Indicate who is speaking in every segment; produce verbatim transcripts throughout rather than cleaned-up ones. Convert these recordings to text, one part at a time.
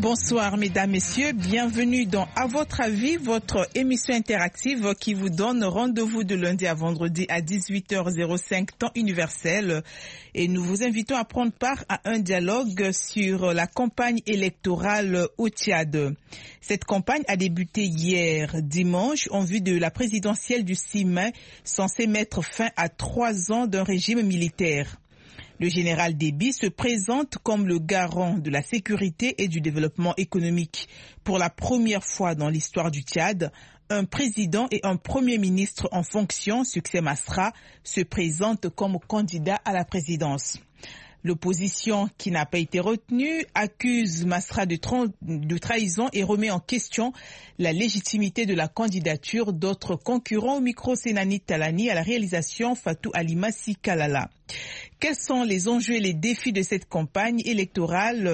Speaker 1: Bonsoir mesdames, messieurs, bienvenue dans À votre avis, votre émission interactive qui vous donne rendez-vous de lundi à vendredi à dix-huit heures cinq temps universel. Et nous vous invitons à prendre part à un dialogue sur la campagne électorale au Tchad. Cette campagne a débuté hier dimanche en vue de la présidentielle du six mai, censée mettre fin à trois ans d'un régime militaire. Le général Déby se présente comme le garant de la sécurité et du développement économique. Pour la première fois dans l'histoire du Tchad, un président et un premier ministre en fonction, Succès Masra, se présentent comme candidats à la présidence. L'opposition, qui n'a pas été retenue, accuse Masra de, tra- de trahison et remet en question la légitimité de la candidature d'autres concurrents. Au micro, Sénani Talani, à la réalisation Fatou Alimassi Kalala. Quels sont les enjeux et les défis de cette campagne électorale ?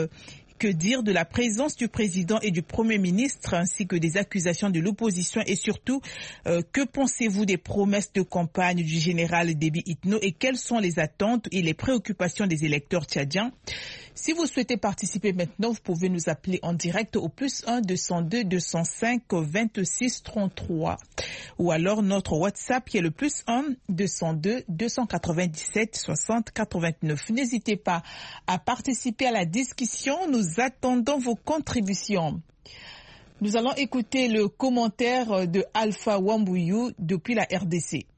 Speaker 1: Que dire de la présence du président et du premier ministre ainsi que des accusations de l'opposition et surtout, euh, que pensez-vous des promesses de campagne du général Déby Itno et quelles sont les attentes et les préoccupations des électeurs tchadiens? Si vous souhaitez participer maintenant, vous pouvez nous appeler en direct au plus un deux cent deux deux cent cinq vingt-six trente-trois ou alors notre WhatsApp qui est le plus un deux cent deux deux cent quatre-vingt-dix-sept soixante quatre-vingt-neuf. N'hésitez pas à participer à la discussion. Nous attendons vos contributions. Nous allons écouter le commentaire de Alpha Wambouyou depuis la R D C.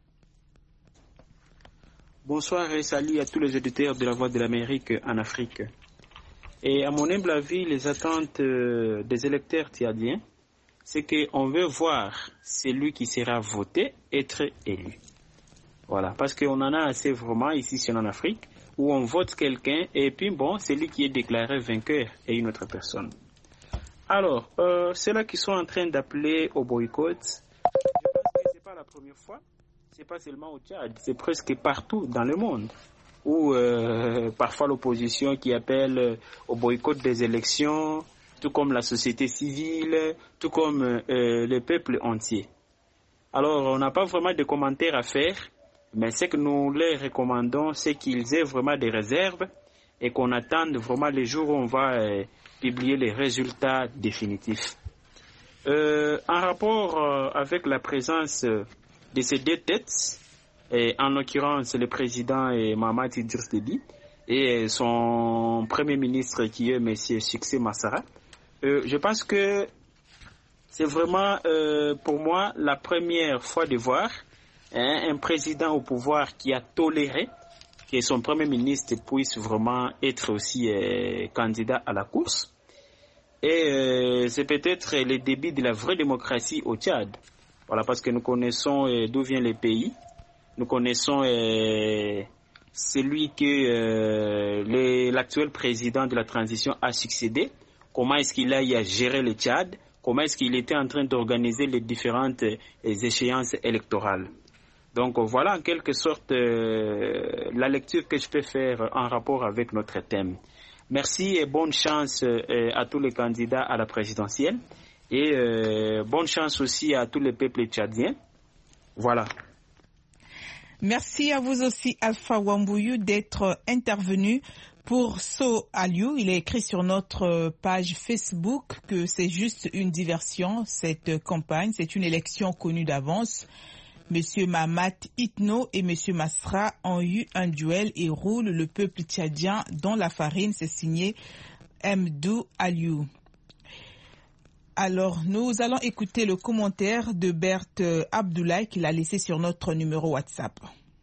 Speaker 2: Bonsoir et salut à tous les auditeurs de la Voix de l'Amérique en Afrique. Et à mon humble avis, les attentes euh, des électeurs tchadiens, c'est qu'on veut voir celui qui sera voté être élu. Voilà, parce qu'on en a assez vraiment ici en Afrique, où on vote quelqu'un et puis bon, celui qui est déclaré vainqueur est une autre personne. Alors, euh, ceux-là qui sont en train d'appeler au boycott, je pense que c'est pas la première fois, c'est pas seulement au Tchad, c'est presque partout dans le monde, où euh, parfois l'opposition qui appelle euh, au boycott des élections, tout comme la société civile, tout comme euh, le peuple entier. Alors, on n'a pas vraiment de commentaires à faire, mais ce que nous les recommandons, c'est qu'ils aient vraiment des réserves et qu'on attende vraiment les jours où on va euh, publier les résultats définitifs. Euh, en rapport euh, avec la présence euh, de ces deux têtes, et en l'occurrence le président et Mahamat Idriss Déby et son premier ministre qui est M. Succès Masra, euh, je pense que c'est vraiment euh, pour moi la première fois de voir hein, un président au pouvoir qui a toléré que son premier ministre puisse vraiment être aussi euh, candidat à la course. Et euh, c'est peut-être le début de la vraie démocratie au Tchad. Voilà, parce que nous connaissons euh, d'où vient le pays. Nous connaissons euh, celui que euh, le, l'actuel président de la transition a succédé. Comment est-ce qu'il a, il a géré le Tchad? Comment est-ce qu'il était en train d'organiser les différentes euh, échéances électorales? Donc voilà en quelque sorte euh, la lecture que je peux faire en rapport avec notre thème. Merci et bonne chance euh, à tous les candidats à la présidentielle. Et euh, bonne chance aussi à tous les peuples tchadiens. Voilà.
Speaker 1: Merci à vous aussi, Alpha Wambouyou, d'être intervenu. Pour So Aliou, il est écrit sur notre page Facebook que c'est juste une diversion, cette campagne. C'est une élection connue d'avance. Monsieur Mahamat Itno et Monsieur Masra ont eu un duel et roulent le peuple tchadien dans la farine. C'est signé Mdou Aliou. Alors, nous allons écouter le commentaire de Berthe Abdoulaye qu'il a laissé sur notre numéro WhatsApp.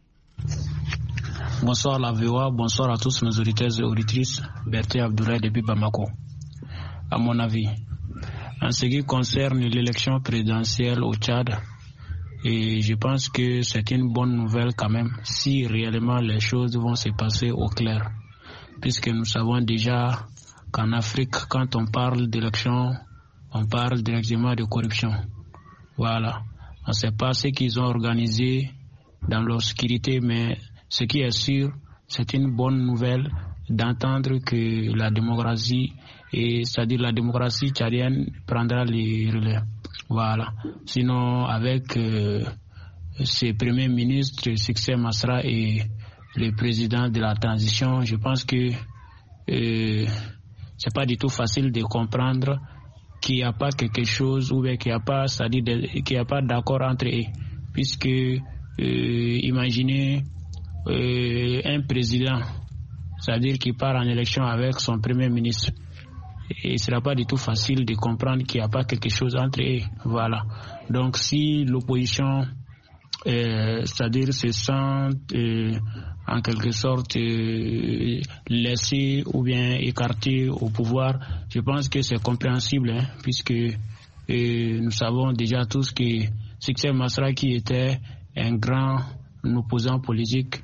Speaker 3: Bonsoir la V O A, bonsoir à tous nos auditeurs et auditrices. Berthe Abdoulaye depuis Bamako. À mon avis, en ce qui concerne l'élection présidentielle au Tchad, et je pense que c'est une bonne nouvelle quand même si réellement les choses vont se passer au clair. Puisque nous savons déjà qu'en Afrique, quand on parle d'élection, on parle directement de corruption. Voilà. On ne sait pas ce qu'ils ont organisé dans l'obscurité, mais ce qui est sûr, c'est une bonne nouvelle d'entendre que la démocratie, et c'est-à-dire la démocratie tchadienne prendra les relais. Voilà. Sinon, avec euh, ces premiers ministres, Succès Masra et le président de la transition, je pense que euh, c'est pas du tout facile de comprendre qu'il n'y a pas quelque chose ou bien qu'il n'y a pas, c'est-à-dire de, qu'il n'y a pas d'accord entre eux, puisque euh, imaginez euh, un président, c'est-à-dire qui part en élection avec son premier ministre. Et ce ne sera pas du tout facile de comprendre qu'il n'y a pas quelque chose entre eux. Voilà. Donc si l'opposition, euh, c'est-à-dire se sent euh, en quelque sorte euh, laissée ou bien écartée au pouvoir, je pense que c'est compréhensible, hein, puisque euh, nous savons déjà tous que Succès Masra, qui était un grand opposant politique,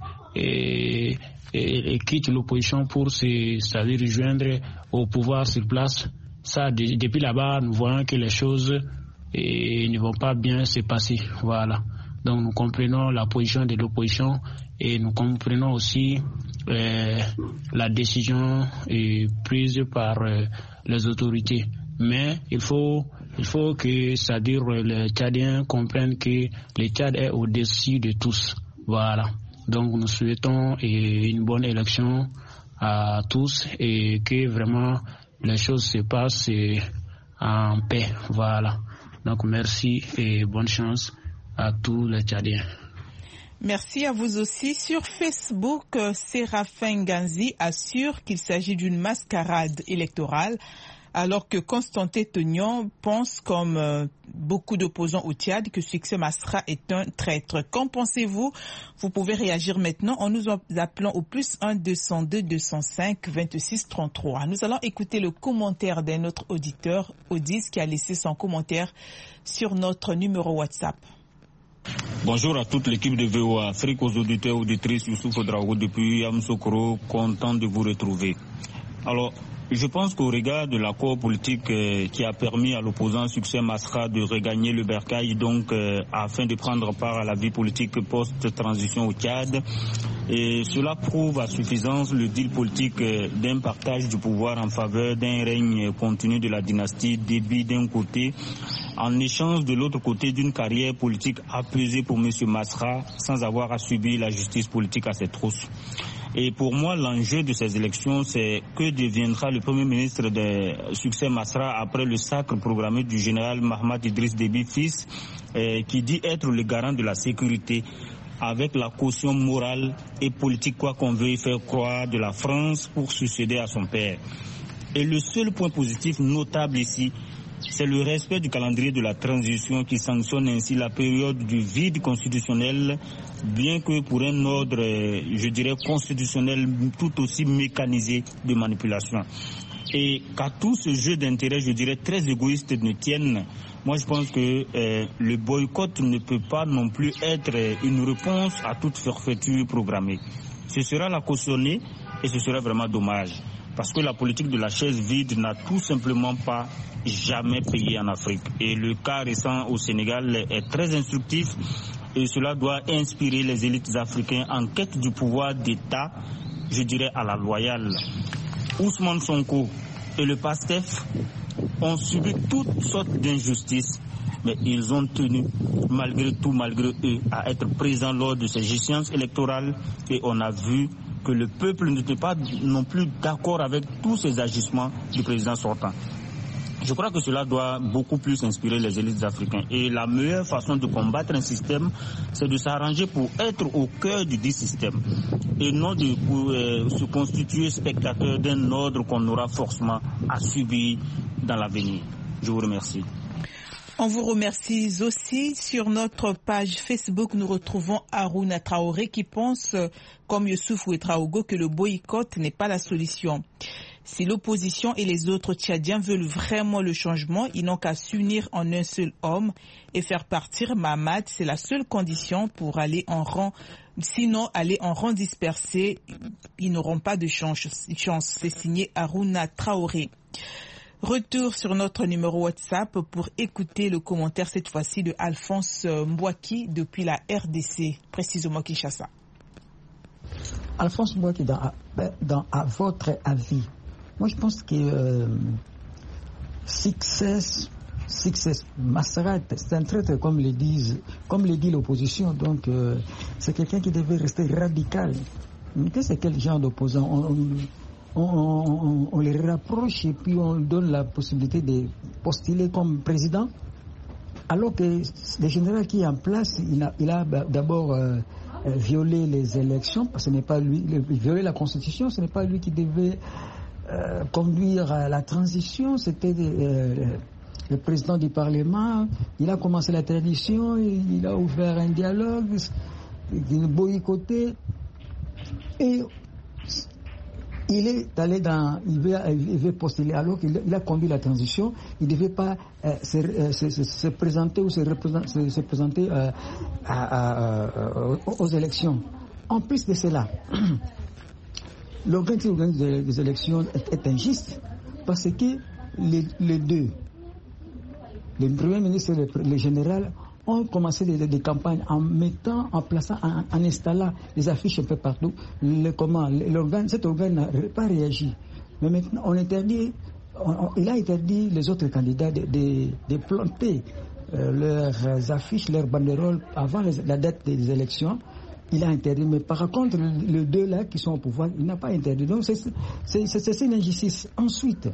Speaker 3: et Et, et quitte l'opposition pour se, c'est-à-dire rejoindre au pouvoir sur place. Ça, de, depuis là-bas, nous voyons que les choses et, ne vont pas bien se passer. Voilà. Donc nous comprenons la position de l'opposition et nous comprenons aussi euh, la décision euh, prise par euh, les autorités. Mais il faut, il faut que, c'est-à-dire les Tchadiens comprennent que le Tchad est au-dessus de tous. Voilà. Donc nous souhaitons une bonne élection à tous et que vraiment les choses se passent en paix. Voilà. Donc merci et bonne chance à tous les Tchadiens.
Speaker 1: Merci à vous aussi. Sur Facebook, Séraphin Ganzi assure qu'il s'agit d'une mascarade électorale, alors que Constantin Tognon pense, comme euh, beaucoup d'opposants au Tchad, que Succès Masra est un traître. Qu'en pensez-vous? Vous pouvez réagir maintenant en nous appelant au plus un deux cent deux deux cent cinq vingt-six trente-trois. Nous allons écouter le commentaire d'un autre auditeur, Odis, qui a laissé son commentaire sur notre numéro WhatsApp.
Speaker 4: Bonjour à toute l'équipe de V O A Afrique, aux auditeurs et auditrices, Youssouf Drago depuis Yamoussoukro, content de vous retrouver. Alors, je pense qu'au regard de l'accord politique euh, qui a permis à l'opposant Succès Masra de regagner le bercail, donc euh, afin de prendre part à la vie politique post-transition au Tchad, et cela prouve à suffisance le deal politique euh, d'un partage du pouvoir en faveur d'un règne continu de la dynastie Déby d'un côté, en échange de l'autre côté d'une carrière politique apaisée pour M. Masra sans avoir à subir la justice politique à ses trousses. Et pour moi, l'enjeu de ces élections, c'est que deviendra le Premier ministre de Succès Masra après le sacre programmé du général Mahamat Idriss Déby fils, euh, qui dit être le garant de la sécurité, avec la caution morale et politique, quoi qu'on veuille faire croire, de la France pour succéder à son père. Et le seul point positif notable ici, c'est le respect du calendrier de la transition qui sanctionne ainsi la période du vide constitutionnel, bien que pour un ordre, je dirais, constitutionnel tout aussi mécanisé de manipulation. Et qu'à tout ce jeu d'intérêts, je dirais, très égoïste ne tienne, moi je pense que euh, le boycott ne peut pas non plus être une réponse à toute forfaiture programmée. Ce sera la cautionner et ce serait vraiment dommage. Parce que la politique de la chaise vide n'a tout simplement pas jamais payé en Afrique. Et le cas récent au Sénégal est très instructif et cela doit inspirer les élites africaines en quête du pouvoir d'État, je dirais à la loyale. Ousmane Sonko et le PASTEF ont subi toutes sortes d'injustices, mais ils ont tenu, malgré tout, malgré eux, à être présents lors de ces échéances électorales et on a vu que le peuple n'était pas non plus d'accord avec tous ces agissements du président sortant. Je crois que cela doit beaucoup plus inspirer les élites africaines. Et la meilleure façon de combattre un système, c'est de s'arranger pour être au cœur du dit système. Et non de pour, euh, se constituer spectateur d'un ordre qu'on aura forcément à subir dans l'avenir. Je vous remercie.
Speaker 1: On vous remercie aussi. Sur notre page Facebook, nous retrouvons Harouna Traoré qui pense, comme Youssouf Ouedraogo, que le boycott n'est pas la solution. Si l'opposition et les autres Tchadiens veulent vraiment le changement, ils n'ont qu'à s'unir en un seul homme et faire partir Mahamat. C'est la seule condition pour aller en rang. Sinon, aller en rang dispersé, ils n'auront pas de chance. C'est signé Harouna Traoré. Retour sur notre numéro WhatsApp pour écouter le commentaire cette fois-ci de Alphonse Mbouaki depuis la R D C, précisément Kinshasa.
Speaker 5: Alphonse Mbouaki, dans, dans à votre avis, moi je pense que euh, Success, Success Masra, c'est un traître comme le disent, comme le dit l'opposition, donc euh, c'est quelqu'un qui devait rester radical. Mais c'est quel genre d'opposant? on, on, on, on, on les rapproche et puis on donne la possibilité de postuler comme président, alors que le général qui est en place, il a, il a d'abord euh, violé les élections, parce que ce n'est pas lui, violé la Constitution, ce n'est pas lui qui devait euh, conduire à la transition, c'était euh, le président du Parlement. Il a commencé la transition, il a ouvert un dialogue, il a boycotté, et il est allé dans, il veut, il veut postuler, alors qu'il il a conduit la transition. Il ne devait pas euh, se, euh, se, se, se présenter ou se, se, se présenter euh, à, à, à, aux élections. En plus de cela, l'organisation des élections est, est injuste, parce que les, les deux, le Premier ministre et le, le général, ont commencé des, des campagnes en mettant, en plaçant, en, en installant des affiches un peu partout. Le, comment, l'organe, cet organe n'a pas réagi. Mais maintenant, on interdit, on, on, il a interdit les autres candidats de, de, de planter euh, leurs affiches, leurs banderoles avant les, la date des élections. Il a interdit, mais par contre, les deux là qui sont au pouvoir, il n'a pas interdit. Donc c'est, c'est, c'est, c'est une injustice. Ensuite,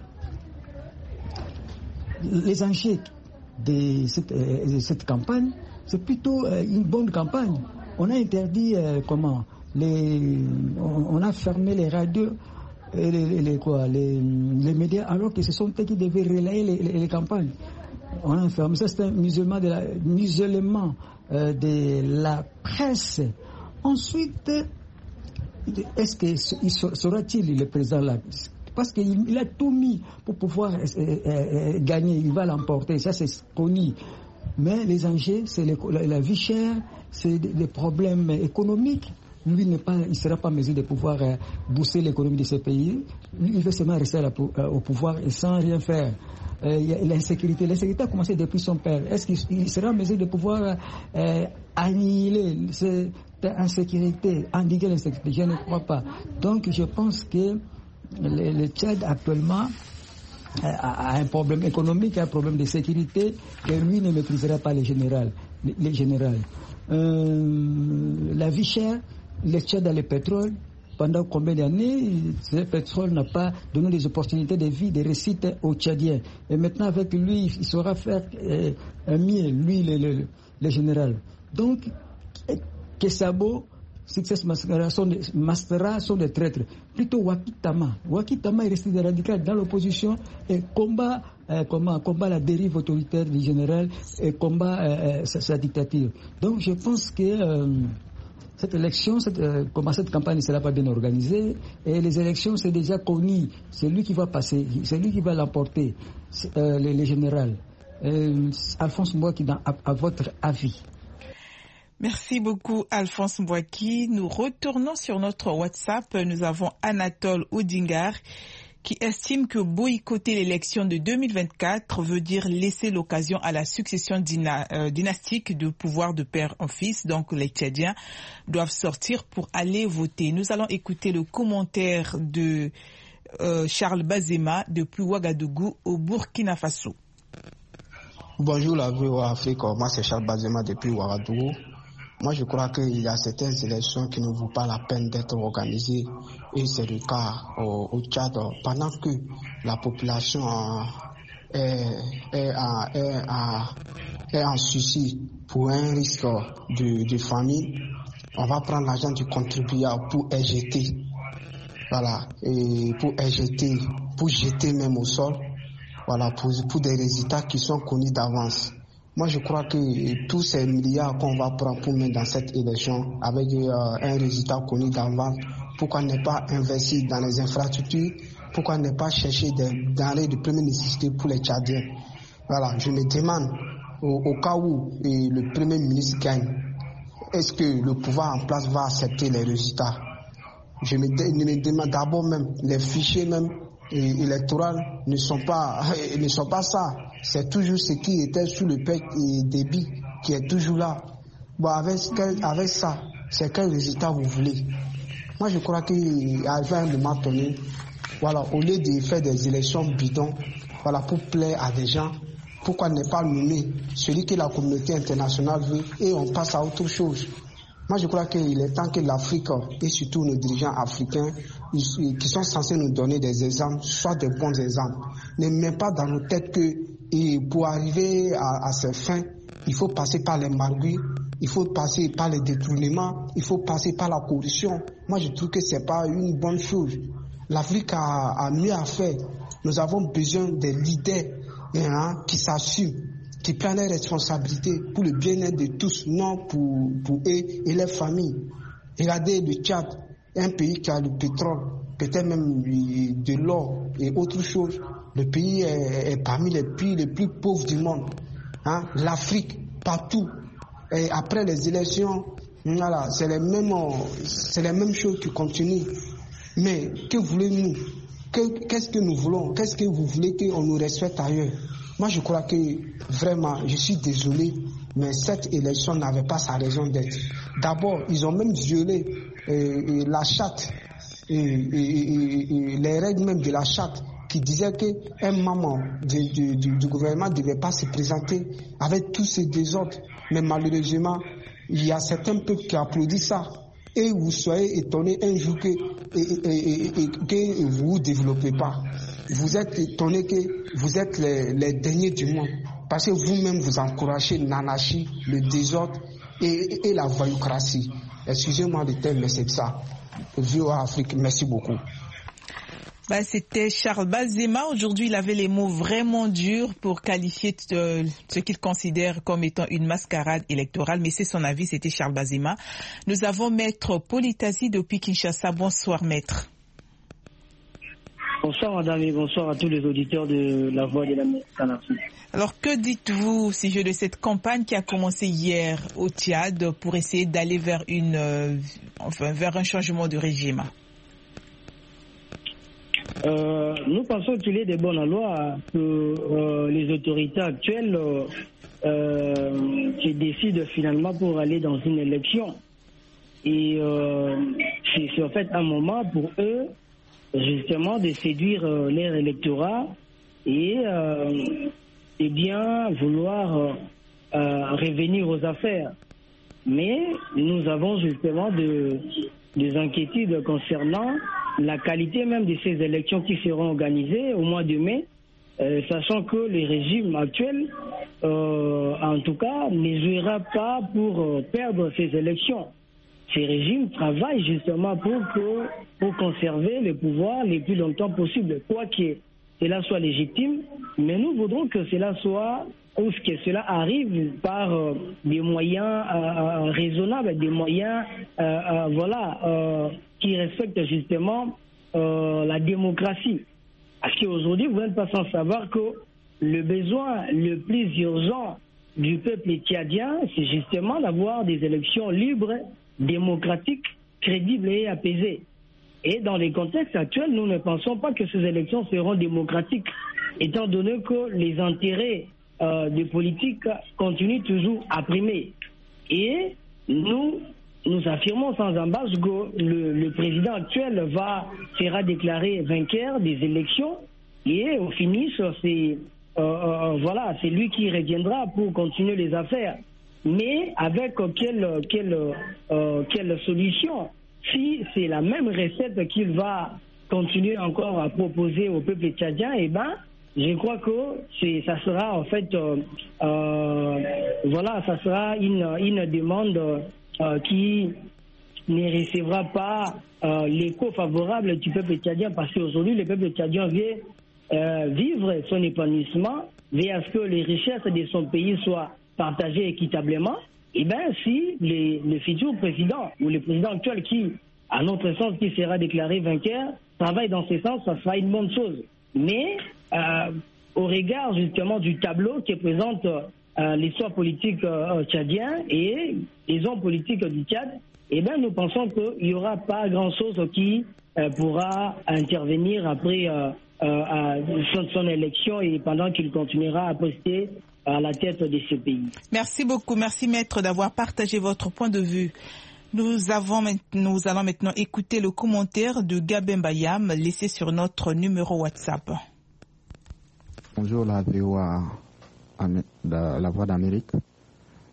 Speaker 5: les enjeux de cette, euh, de cette campagne, c'est plutôt euh, une bonne campagne. On a interdit euh, comment les, on, on a fermé les radios et les, les, quoi, les, les médias, alors que ce sont eux qui devaient relayer les, les, les campagnes. On a fermé ça, c'est un musulman de la, musulman euh, de la presse. Ensuite, est-ce que sera-t-il le président là? Parce qu'il il a tout mis pour pouvoir euh, euh, gagner, il va l'emporter, ça c'est connu. Mais les enjeux, c'est les, la, la vie chère, c'est des, des problèmes économiques. Lui n'est pas, il ne sera pas en mesure de pouvoir euh, booster l'économie de ce pays. Lui, il veut seulement rester à la, euh, au pouvoir et sans rien faire. Euh, il y a l'insécurité. L'insécurité a commencé depuis son père. Est-ce qu'il sera en mesure de pouvoir euh, annihiler cette insécurité, endiguer l'insécurité? Je ne crois pas. Donc je pense que Le, le Tchad actuellement a, a un problème économique, a un problème de sécurité que lui ne maîtrisera pas les généraux. Les, les généraux. Euh, la vie chère, le Tchad a le pétrole. Pendant combien d'années, ce pétrole n'a pas donné des opportunités de vie, de réussite aux Tchadiens. Et maintenant avec lui, il saura faire euh, un mieux, lui, le, le, le général. Donc, Kessabo, Success Mascara sont des, Mascara sont des traîtres. Plutôt Wakitama. Wakitama est resté des radicaux dans l'opposition et combat, euh, comment, combat la dérive autoritaire du général et combat euh, sa, sa dictature. Donc je pense que euh, cette élection, cette, euh, comment cette campagne ne sera pas bien organisée et les élections c'est déjà connu. C'est lui qui va passer, c'est lui qui va l'emporter, euh, les, les généraux. Euh, Alphonse Mbouaki, à, à votre avis?
Speaker 1: Merci beaucoup Alphonse Mbouaki. Nous retournons sur notre WhatsApp. Nous avons Anatole Odingar qui estime que boycotter l'élection de deux mille vingt-quatre veut dire laisser l'occasion à la succession dyna, euh, dynastique de pouvoir de père en fils. Donc les Tchadiens doivent sortir pour aller voter. Nous allons écouter le commentaire de euh, Charles Bazema depuis Ouagadougou au Burkina Faso.
Speaker 6: Bonjour la V O A Afrique, moi c'est Charles Bazema depuis Ouagadougou. Moi, je crois qu'il y a certaines élections qui ne vaut pas la peine d'être organisées et c'est le cas au, au Tchad. Pendant que la population est, est, est, est, est en souci pour un risque de, de famine, on va prendre l'argent du contribuable pour éjecter, voilà, et pour éjecter, pour jeter même au sol, voilà, pour, pour des résultats qui sont connus d'avance. Moi, je crois que tous ces milliards qu'on va prendre pour mettre dans cette élection avec euh, un résultat connu d'avance, pourquoi ne pas investir dans les infrastructures, pourquoi ne pas chercher des denrées de première nécessité pour les Tchadiens. Voilà, je me demande, au, au cas où et le Premier ministre gagne, est-ce que le pouvoir en place va accepter les résultats? Je me, je me demande d'abord même, les fichiers même électoraux ne sont pas, ne sont pas ça. C'est toujours ce qui était sous le P E C et débit qui est toujours là. Bon, avec, avec ça, c'est quel résultat vous voulez? Moi, je crois qu'il y avait un moment donné, voilà, au lieu de faire des élections bidons, voilà, pour plaire à des gens, pourquoi ne pas nommer celui que la communauté internationale veut et on passe à autre chose? Moi, je crois qu'il est temps que l'Afrique et surtout nos dirigeants africains qui sont censés nous donner des exemples soient des bons exemples. Ne mettent pas dans nos têtes que et pour arriver à, à ces fins, il faut passer par les marguilles, il faut passer par les détournements, il faut passer par la corruption. Moi, je trouve que ce n'est pas une bonne chose. L'Afrique a, a mieux à faire. Nous avons besoin des leaders hein, qui s'assument, qui prennent les responsabilités pour le bien-être de tous, non pour, pour eux et leurs familles. Regardez le Tchad, un pays qui a le pétrole, peut-être même de l'or et autre chose. Le pays est, est parmi les pays les plus pauvres du monde. Hein? L'Afrique, partout. Et après les élections, voilà, c'est les mêmes, c'est les mêmes choses qui continuent. Mais que voulez-nous? Qu'est-ce que nous voulons? Qu'est-ce que vous voulez qu'on nous respecte ailleurs? Moi, je crois que vraiment, je suis désolé, mais cette élection n'avait pas sa raison d'être. D'abord, ils ont même violé euh, la charte, et, et, et, et les règles même de la charte, qui disait qu'un membre du, du, du gouvernement ne devait pas se présenter avec tous ces désordres. Mais malheureusement, il y a certains peuples qui applaudissent ça. Et vous soyez étonnés un jour que, et, et, et, et, que vous ne vous développez pas. Vous êtes étonnés que vous êtes les, les derniers du monde. Parce que vous-même vous encouragez l'anarchie, le désordre et, et, et la voyoucratie. Excusez-moi de tel, mais c'est ça. V O A Afrique, merci beaucoup.
Speaker 1: Bah, c'était Charles Bazema. Aujourd'hui, il avait les mots vraiment durs pour qualifier euh, ce qu'il considère comme étant une mascarade électorale. Mais c'est son avis, c'était Charles Bazema. Nous avons Maître Politasi depuis Kinshasa. Bonsoir, Maître.
Speaker 7: Bonsoir, madame, et bonsoir à tous les auditeurs de La Voix de l'Amérique en Afrique.
Speaker 1: Alors, que dites-vous au sujet de cette campagne qui a commencé hier au Tchad pour essayer d'aller vers une, euh, enfin, vers un changement de régime?
Speaker 7: Euh, nous pensons qu'il est de bonne loi que euh, les autorités actuelles euh, euh, qui décident finalement pour aller dans une élection. Et euh, c'est, c'est en fait un moment pour eux justement de séduire euh, leur électorat et, euh, et bien vouloir euh, euh, revenir aux affaires. Mais nous avons justement de, des inquiétudes concernant la qualité même de ces élections qui seront organisées au mois de mai, euh, sachant que le régime actuel, euh, en tout cas, ne jouera pas pour euh, perdre ces élections. Ces régimes travaillent justement pour, que, pour conserver le pouvoir le plus longtemps possible, quoi que cela soit légitime, mais nous voudrons que cela soit, ou que cela arrive par euh, des moyens euh, raisonnables, des moyens euh, euh, voilà, euh, qui respectent justement euh, la démocratie. Parce qu'aujourd'hui, vous n'êtes pas sans savoir que le besoin le plus urgent du peuple tchadien, c'est justement d'avoir des élections libres, démocratiques, crédibles et apaisées. Et dans les contextes actuels, nous ne pensons pas que ces élections seront démocratiques, étant donné que les intérêts euh, des politiques continuent toujours à primer. Et nous, nous affirmons sans embâche que le, le président actuel va, sera déclaré vainqueur des élections et au finish, c'est, euh, euh, voilà, c'est lui qui reviendra pour continuer les affaires. Mais avec quelle, quelle, euh, quelle solution? Si c'est la même recette qu'il va continuer encore à proposer au peuple tchadien, eh ben, je crois que c'est, ça sera en fait, euh, euh, voilà, ça sera une, une demande euh, qui ne recevra pas euh, l'écho favorable du peuple tchadien, parce qu'aujourd'hui, le peuple tchadien veut euh, vivre son épanouissement, veut à ce que les richesses de son pays soient partagées équitablement. Eh bien, si les, le futur président ou le président actuel qui, à notre sens, qui sera déclaré vainqueur, travaille dans ce sens, ça sera une bonne chose. Mais euh, au regard justement du tableau qui présente euh, l'histoire politique euh, tchadienne et les hommes politiques du Tchad, eh bien, nous pensons qu'il n'y aura pas grand-chose qui euh, pourra intervenir après euh, euh, son, son élection et pendant qu'il continuera à prester à la tête de ce pays.
Speaker 1: Merci beaucoup. Merci, Maître, d'avoir partagé votre point de vue. Nous, avons, nous allons maintenant écouter le commentaire de Gabin Bayam laissé sur notre numéro WhatsApp.
Speaker 8: Bonjour, la V O A, la, la Voix d'Amérique.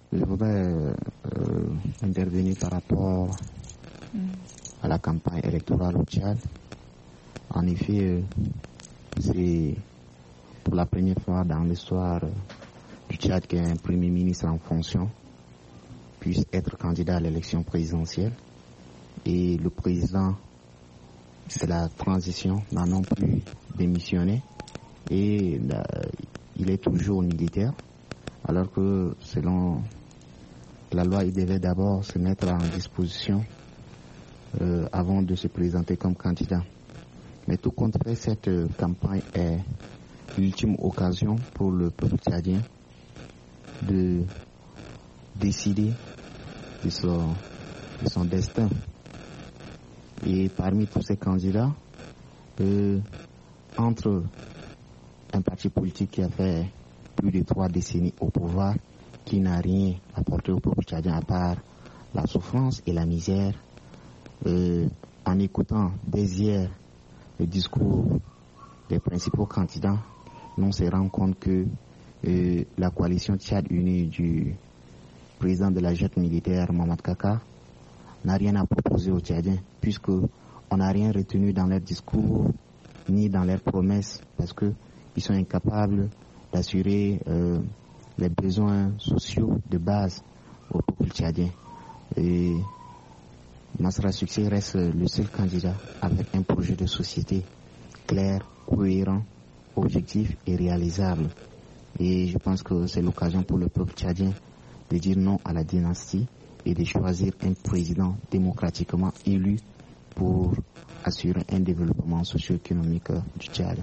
Speaker 8: Je voudrais euh, intervenir par rapport mm. à la campagne électorale au Tchad. En effet, euh, c'est pour la première fois dans l'histoire du Tchad qu'un Premier ministre en fonction puisse être candidat à l'élection présidentielle. Et le président de la transition n'a non plus démissionné. Et là, il est toujours militaire. Alors que selon la loi, il devait d'abord se mettre en disposition euh, avant de se présenter comme candidat. Mais tout compte fait, cette euh, campagne est l'ultime occasion pour le peuple tchadien de décider de son, de son destin. Et parmi tous ces candidats, euh, entre un parti politique qui a fait plus de trois décennies au pouvoir, qui n'a rien apporté au peuple tchadien à part la souffrance et la misère, euh, en écoutant dès hier le discours des principaux candidats, on se rend compte que euh, la coalition Tchad unie du président de la junte militaire Mohamed Kaka n'a rien à proposer aux Tchadiens, puisque on n'a rien retenu dans leurs discours ni dans leurs promesses, parce que ils sont incapables d'assurer euh, les besoins sociaux de base au peuple tchadien. Et Masra Succès reste le seul candidat avec un projet de société clair, cohérent, objectif et réalisable. Et je pense que c'est l'occasion pour le peuple tchadien de dire non à la dynastie et de choisir un président démocratiquement élu pour assurer un développement socio-économique du Tchad.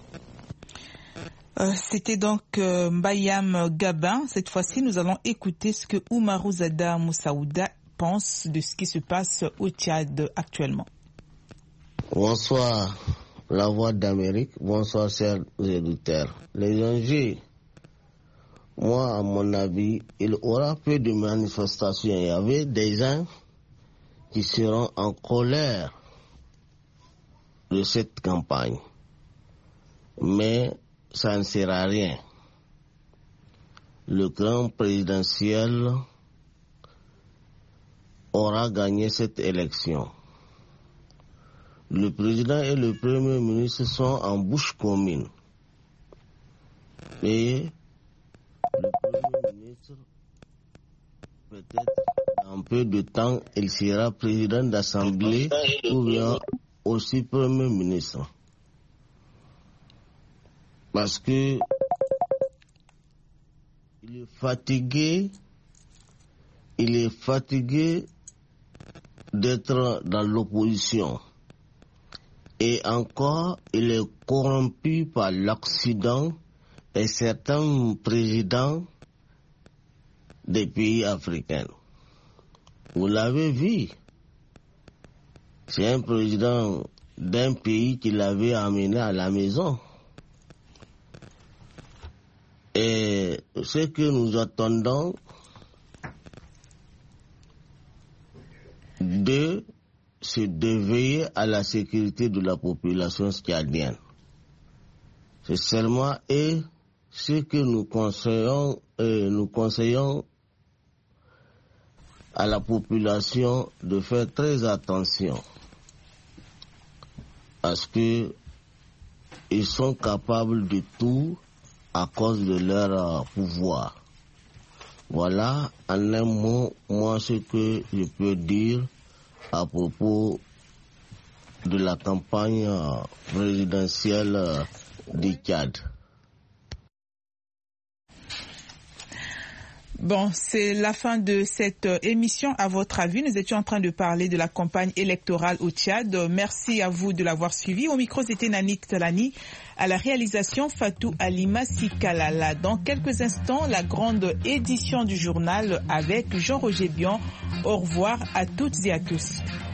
Speaker 1: Euh, c'était donc euh, Mbayam Gabin. Cette fois-ci, nous allons écouter ce que Oumarou Zada Moussaouda pense de ce qui se passe au Tchad actuellement.
Speaker 9: Bonsoir, la Voix d'Amérique. Bonsoir, chers auditeurs. Les enjeux, moi, à mon avis, il y aura peu de manifestations. Il y avait des gens qui seront en colère de cette campagne. Mais ça ne sert à rien. Le grand présidentiel aura gagné cette élection. Le président et le premier ministre sont en bouche commune. Et le premier ministre, peut-être dans peu de temps, il sera président d'assemblée ou bien aussi premier ministre. Parce que il est fatigué, il est fatigué d'être dans l'opposition. Et encore, il est corrompu par l'Occident et certains présidents des pays africains. Vous l'avez vu. C'est un président d'un pays qui l'avait amené à la maison. Et ce que nous attendons de se veiller à la sécurité de la population tchadienne. C'est seulement et ce que nous conseillons, euh, nous conseillons à la population de faire très attention parce que ils sont capables de tout à cause de leur pouvoir. Voilà en un mot, moi, ce que je peux dire à propos de la campagne présidentielle du Tchad.
Speaker 1: Bon, c'est la fin de cette émission. À votre avis, nous étions en train de parler de la campagne électorale au Tchad. Merci à vous de l'avoir suivi. Au micro, c'était Nanik Talani. À la réalisation, Fatou Alima Sikalala. Dans quelques instants, la grande édition du journal avec Jean-Roger Bion. Au revoir à toutes et à tous.